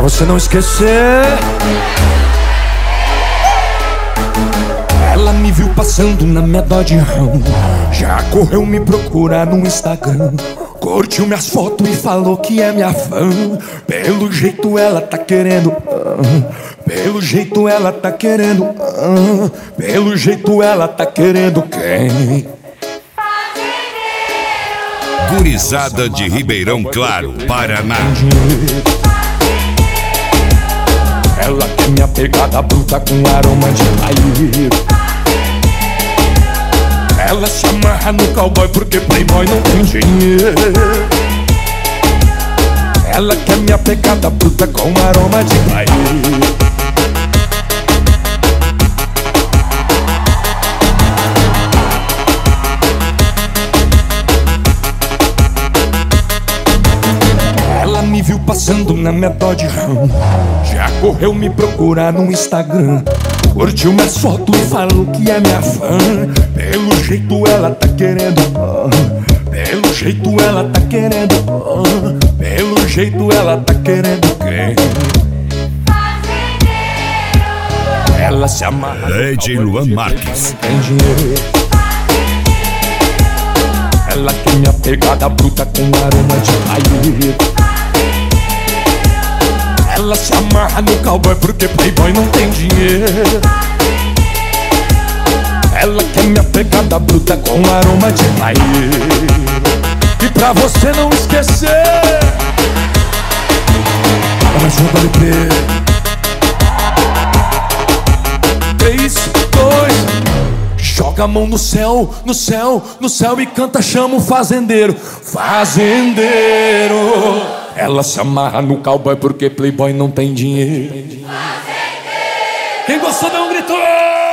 você não esquecer. Ela me viu passando na minha Dodge Ram, já correu me procurar no Instagram, curtiu minhas fotos e falou que é minha fã. Pelo jeito ela tá querendo, pelo jeito ela tá querendo, pelo jeito ela tá querendo quem? Gurizada de Ribeirão Claro, Paraná. Ela quer minha pegada bruta com aroma de paieiro. Ela se amarra no cowboy porque playboy não tem dinheiro. Ela quer minha pegada bruta com aroma de paieiro. Ela me viu passando na minha Dodge Ram, já correu me procurar no Instagram, curtiu minhas fotos e falou que é minha fã. Pelo jeito ela tá querendo, pelo jeito ela tá querendo, pelo jeito ela tá querendo quem? Ela se amarra. DJ Luan Marques. Tem dinheiro. Ela quer minha pegada bruta com aroma de paieiro. Ela se amarra no cowboy porque playboy não tem dinheiro. Ela quer minha pegada bruta com aroma de paieiro. E pra você não esquecer, ela junta LP 3, 2, joga a mão no céu, no céu, no céu e canta, chama o fazendeiro. Fazendeiro. Ela se amarra no cowboy porque playboy não tem dinheiro. Quem gostou dá um grito!